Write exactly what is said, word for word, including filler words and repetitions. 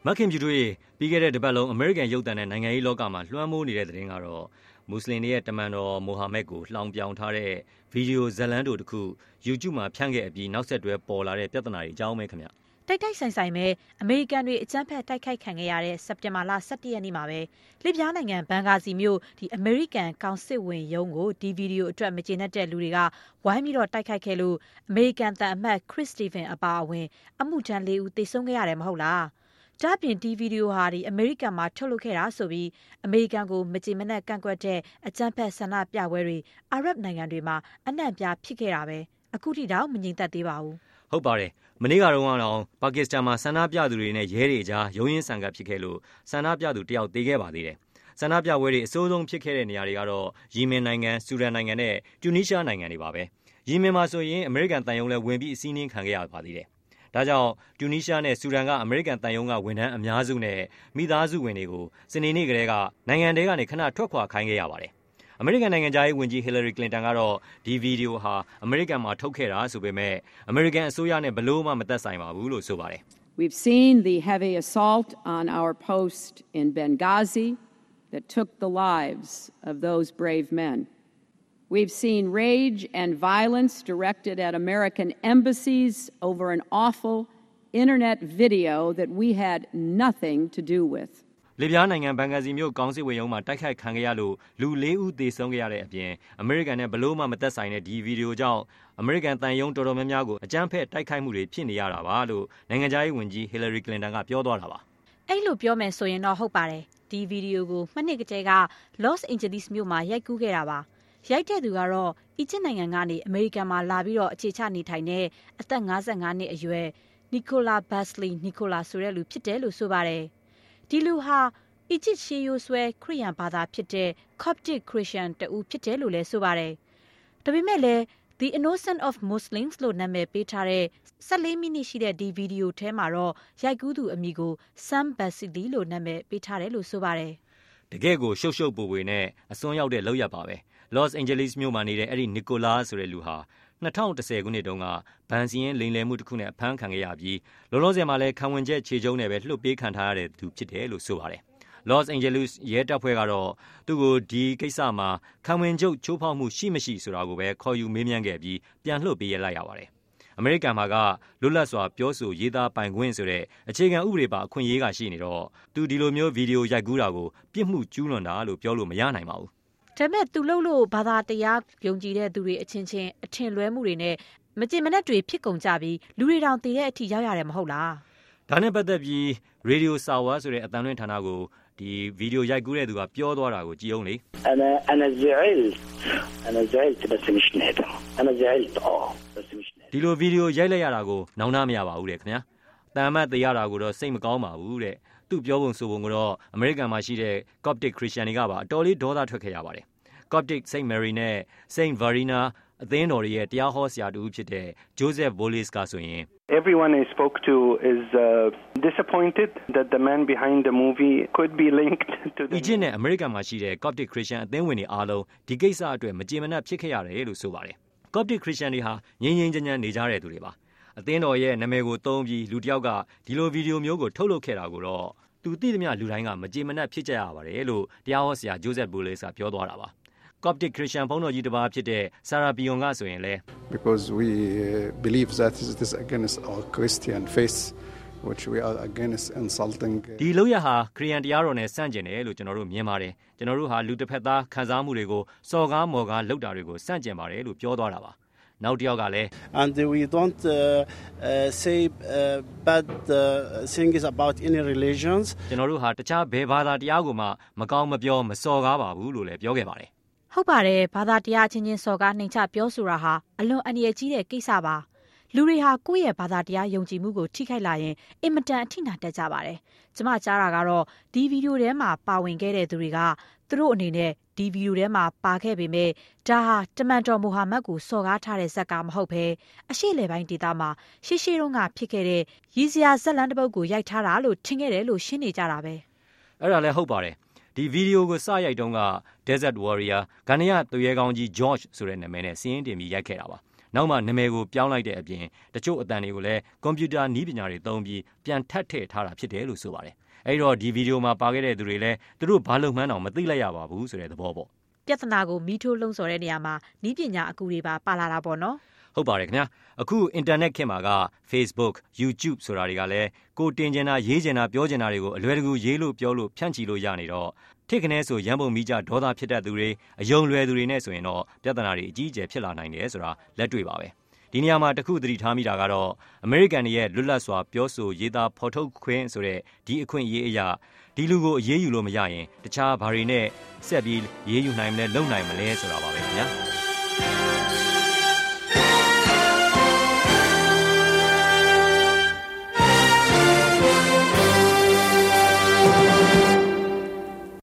မခင်ပြူတို့ပြီးခဲ့တဲ့တပတ်လုံးအမေရိကန်ရုပ်သံနဲ့နိုင်ငံရေးလောကမှာလွှမ်းမိုးနေတဲ့သတင်းကတော့မွတ်စလင်တွေရဲ့တမန်တော်မိုဟာမက်ကိုလှောင်ပြောင်ထားတဲ့ဗီဒီယိုဇာတ်လမ်းတို့တစ်ခု YouTube မှာဖြန့်ခဲ့အပြီးနောက်ဆက်တွဲပေါ်လာတဲ့ပြဿနာတွေအကြောင်းပဲခင်ဗျတိုက်တိုက်ဆိုင်ဆိုင်ပဲအမေရိကန်တွေအကြမ်းဖက်တိုက်ခိုက်ခံခဲ့ရတဲ့စက်တင်ဘာလ ၁၁ ရက်နေ့မှာပဲလစ်ဗျားနိုင်ငံဘန်ဂါဇီမြို့ဒီအမေရိကန်ကောင်စစ်ဝင်ရုံးကိုဒီဗီဒီယိုအတွက်မကျေနပ်တဲ့လူတွေကဝိုင်းပြီးတော့တိုက်ခိုက်ခဲ့လို့အမေရိကန်တန်အမတ်ခရစ်စတီဗန်အပါအဝင်အမှုထမ်းလေးဦးသေဆုံးခဲ့ရတယ်မဟုတ်လားဒါပြင်ဒီဗီဒီယိုဟာဒီအမေရိကန်မှာထုတ်လုပ်ခဲ့တာဆိုပြီးအမေရိကန်ကိုမကြေမနက်ကန့်ကွက်တဲ့အကြမ်းဖက်ဆန္ဒပြပွဲတွေအာရပ်နိုင်ငံတွေမှာအနှံ့ပြားဖြစ်ခဲ့တာပဲအခုထိတော့မငြိမ်သက်သေးပါဘူးဟုတ်ပါတယ်မနေ့ကတော့ကတော့ပါကစ္စတန်မှာဆန္ဒပြသူတွေနဲ့ရဲတွေကြားရုန်းရင်းဆန်ခတ်ဖြစ်ခဲ့လို့ဆန္ဒပြသူတယောက်သေခဲ့ပါသေးတယ်ဆန္ဒပြပွဲတွေအဆိုးဆုံးဖြစ်ခဲ့တဲ့နေရာတွေကတော့ယီမင်နိုင်ငံဆူဒန်နိုင်ငံနဲ့တူနီးရှားနိုင်ငံတွေပါပဲယီမင်မှာဆိုရင်အမေရိကန်တန်ယုံလည်းဝင်ပြီးအစည်းအဝေးခံခဲ့ရပါသေးတယ်ဒါကြောင့်တူနီးရှားနဲ့ဆူဒန်ကအမေရိကန်တန်ယုံကဝန်ထမ်းအများစုနဲ့မိသားစုဝင်တွေကိုစနေနေ့ကလေးကနိုင်ငံတွေကနေခဏထွက်ခွာခိုင်းခဲ့ရပါတယ်အမေရိကန်နိုင်ငံသားရေးဝန်ကြီးဟီလာရီကလင်တန်ကတော့ဒီဗီဒီယိုဟာအမေရိကန်မှာထုတ်ခဲ့တာဆိုပေမဲ့အမေရိကန်အစိုးရနဲ့ဘယ်လို့မှမသက်ဆိုင်ပါဘူးလို့ဆိုပါတယ် We've seen the heavy assault on our post in Benghazi that took the lives of those brave men. We've seen rage and violence directed at American embassies over an awful internet video that we had nothing to do with. လစ်ဗျားနိုင်ငံဘန်ဂါဇီမြို့ကောင်စစ်ဝင်ရုံးမှာတိုက်ခိုက်ခံခဲ့ရလို့လူလေးဦးသေဆုံးခဲ့ရတဲ့အပြင်အမေရိကန်နဲ့ဘလို့မှမသက်ဆိုင်တဲ့ဒီဗီဒီယိုကြောင့်အမေရိကန်တန်ယုံတော်တော်များများကိုအကြမ်းဖက်တိုက်ခိုက်မှုတွေဖြစ်နေရတာပါလို့နိုင်ငံသားရေးဝန်ကြီးဟီလာရီကလင်တန်ကပြောသွားတာပါအဲ့လိုပြောမယ်ဆိုရင်တော့ဟုတ်ပါတယ်ဒီဗီဒီယိုကိုမှနှစ်ကတည်းက Los Angeles မြို့မှာရိုက်ကူးခဲ့တာပါရိုက်တဲ့သူကတော့အီဂျစ်နိုင်ငံကနေအမေရိကန်မှာလာပြီးတော့အခြေချနေထိုင်တဲ့အသက်၅၅နှစ်အရွယ်နီကိုလာဘတ်စလီနီကိုလာဆိုတဲ့လူဖြစ်တယ်လို့ဆိုပါတယ်ဒီလူဟာအီဂျစ်ရှေးရိုးဆွဲခရစ်ယာန်ဘာသာဖြစ်တဲ့ Coptic Christian တူဖြစ်တယ်လို့လည်းဆိုပါတယ်ဒါပေမဲ့လည်း The Innocent of Muslims လို့နာမည်ပေးထားတဲ့၁၄မိနစ်ရှိတဲ့ဒီဗီဒီယိုထဲမှာတော့ရိုက်ကူးသူအမည်ကို Sam Basili လို့နာမည်ပေးထားတယ်လို့ဆိုပါတယ်တကယ့်ကိုရှုပ်ရှုပ်ပွေပွေနဲ့အစွန်းရောက်တဲ့လောက်ရပါပဲLos Angeles မြို့မှာနေတဲ့အဲ့ဒီနီကိုလာဆိုတဲ့လူဟာ၂၀၁၀ခုနှစ်တုန်းကဗန်စီရင်လိမ်လည်မှုတစ်ခုနဲ့အဖမ်းခံခဲ့ရပြီးလောလောဆယ်မှာလည်းခံဝင်ချက်ခြေကျုံးနဲ့ပဲလှုပ်ပေးခံထားရတဲ့သူဖြစ်တယ်လို့ဆိုပါတယ်Los Angeles ရဲတပ်ဖွဲ့ကတော့သူ့ကိုဒီကိစ္စမှာခံဝင်ချုပ်ချိုးဖောက်မှုရှိမရှိဆိုတာကိုပဲခေါ်ယူမေးမြန်းခဲ့ပြီးပြန်လှုပ်ပေးရလိုက်ရပါတယ်အမေရိကန်မှာကလွတ်လပ်စွာပြောဆိုရေးသားပိုင်ခွင့်ဆိုတဲ့အခြေခံဥပဒေပါအခွင့်အရေးကရှိနေတော့သူဒီလိုမျိုးဗီဒီယိုရိုက်ကူးတာကိုပြစ်မှုကျူးလွန်တာလို့ပြောလို့မရနိုင်ပါဘူးဒါပေမဲ့သူလှုပ်လို့ဘာသာတရားယုံကြည်တဲ့သူတွေအချင်းချင်းအထင်လွဲမှုတွေနဲ့မကြင်မနှက်တွေဖြစ်ကုန်ကြပြီးလူတွေတောင်တည်တဲ့အထိရောက်ရတယ်မဟုတ်လားဒါနဲ့ပတ်သက်ပြီး Radio Sawa ဆိုတဲ့အသံလွှင့်ဌာနကိုဒီဗီဒီယိုရိုက်ကူးတဲ့သူကပြောသွားတာကိုကြည့်အောင်လေ أنا أنا زعلت أنا زعلت بس مش نادم أنا زعلت آه بس مش نادم ဒီလိုဗီဒီယိုရိုက်လိုက်ရတာကိုနောင်နာမရပါဘူးတဲ့ခင်ဗျာတန်မတ်တရားတာကိုတော့စိတ်မကောင်းပါဘူးတဲ့သူပြောပုံဆိုပုံကတော့အမေရိကန်မှာရှိတဲ့ Coptic Christian တွေကပါအတော်လေးဒေါသထွက်ခဲ့ရပါတယ် Coptic Saint Mary နဲ့ Saint Verena အသင်းတော်ရဲ့တရားဟောဆရာတူဖြစ်တဲ့ Joseph Bolis ကဆိုရင် Everyone I spoke to is uh, disappointed that the man behind the movie could be linked to the အီဂျစ်နဲ့အမေရိကန်မှာရှိတဲ့ Coptic Christian အသင်းဝင်တွေအားလုံးဒီကိစ္စအတွက်မကြေမနက်ဖြစ်ခဲ့ရတယ်လို့ဆိုပါတယ် Coptic Christian တွေဟာငြိမ်းငြိမ်းချမ်းချမ်းနေကြတဲ့သူတွေပါအသင်းတော်ရဲ့နာမည်ကိုသုံးပြီးလူတစ်ယောက်ကဒီလိုဗီဒီယိုမျိုးကိုထုတ်လုပ်ခဲ့တာကိုတော့သူသိသမျှလူတိုင်းကမကြေမနက်ဖြစ်ကြရပါတယ်လို့တရားဟောဆရာ Joseph Bolis ကပြောသွားတာပါCoptic Christian ဘုန်းတော်ကြီးတစ်ပါးဖြစ်တဲ့ Sarah Pion ကဆိုရင်လေ Because we believe that it is against our Christian faith which we are against insulting ဒီလောက်ရဟာခရစ်ယာန်တရားတော်နဲ့ဆန့်ကျင်တယ်လို့ကျွန်တော်တို့မြင်ပါတယ်ကျွန်တော်တို့ဟာလူတစ်ဖက်သားခံစားမှုတွေကိုစော်ကားမော်ကားလုပ်တာတွေကိုဆန့်ကျင်ပါတယ်လို့ပြောသွားတာပါနောက်တစ်ယောက်ကလည်း And we don't uh, uh, say uh, bad uh, things about any religions ကျွန်တော်တို့ဟာတခြားဘယ်ဘာသာတရားကိုမှမကောင်းမပြောမစော်ကားပါဘူးလို့လည်းပြောခဲ့ပါတယ်ဟုတ်ပါတယ်ဘာသာတရားချင်းချင်းစော်ကားနှိမ်ချပြောဆိုတာဟာအလွန်အန္တရာယ်ကြီးတဲ့ကိစ္စပါလူတွေဟာကိုယ့်ရဲ့ဘာသာတရားယုံကြည်မှုကိုထိခိုက်လာရင်အင်မတန်အထိနာတတ်ကြပါတယ်ကျမကြားတာကတော့ဒီဗီဒီယိုထဲမှာပါဝင်ခဲ့တဲ့သူတွေကသူတို့အနေနဲ့ဒီဗီဒီယိုထဲမှာပါခဲ့ပေမဲ့ဒါဟာတမန်တော်မိုဟာမက်ကိုစော်ကားထားတဲ့ဇာတ်ကားမဟုတ်ဘဲအရှေ့လေပိုင်းဒေသမှာရှေ့ရှေ့တုန်းကဖြစ်ခဲ့တဲ့ရည်စရာဇက်လန်းတစ်ပုဒ်ကိုရိုက်ထားတာလို့ထင်ခဲ့တယ်လို့ရှင်းနေကြတာပဲအဲ့ဒါလည်းဟုတ်ပါတယ်ဒီဗီဒီယိုကိုစရိုက်တုန်းက Desert Warrior ဂန္ဓယသူရဲကောင်းကြီး George ဆိုတဲ့နာမည်နဲ့စီးရင်တင်ပြီးရိုက်ခဲ့တာပါနောက်မှနာမည်ကိုပြောင်းလိုက်တဲ့အပြင်တချို့အတန်တွေကိုလည်းကွန်ပျူတာနည်းပညာတွေသုံးပြီးပြန်ထပ်ထည့်ထားတာဖြစ်တယ်လို့ဆိုပါတယ်အဲဒီတော့ဒီဗီဒီယိုမှာပါခဲ့တဲ့သူတွေလည်းသူတို့ဘာလို့မှန်းတော့မသိလိုက်ရပါဘူးဆိုတဲ့သဘောပေါ့ပြဿနာကိုမီးထိုးလှုံ့ဆော်တဲ့နေရာမှာနည်းပညာအကူတွေပါပါလာတာပေါ့နော်ဟုတ်ပါတယ်ခင်ဗျာအခုအင်တာနက်ခေတ်မှာက Facebook, YouTube ဆိုတာတွေကလည်းကိုတင်ကျင်တာရေးကျင်တာပြောကျင်တာတွေကိုအလွယ်တကူရေးလို့ပြောလို့ဖြန့်ချီလို့ရနေတော့ထိကနေဆိုရန်ပုံမိကြဒေါသဖြစ်တတ်သူတွေအယုံလွယ်သူတွေနဲ့ဆိုရင်တော့ပြဿနာတွေအကြီးအကျယ်ဖြစ်လာနိုင်တယ်ဆိုတာလက်တွေ့ပါပဲဒီနေရာမှာတခုသတိထားမိတာကတော့အမေရိကန်ရဲ့လွတ်လပ်စွာပြောဆိုရေးသားဖော်ထုတ်ခွင့်ဆိုတဲ့ဒီအခွင့်အရေးအရာဒီလူကိုအရေးယူလို့မရရင်တခြားဘာတွေနဲ့ဆက်ပြီးရေးယူနိုင်မလဲလုပ်နိုင်မလဲဆိုတာပါပဲခင်ဗျာ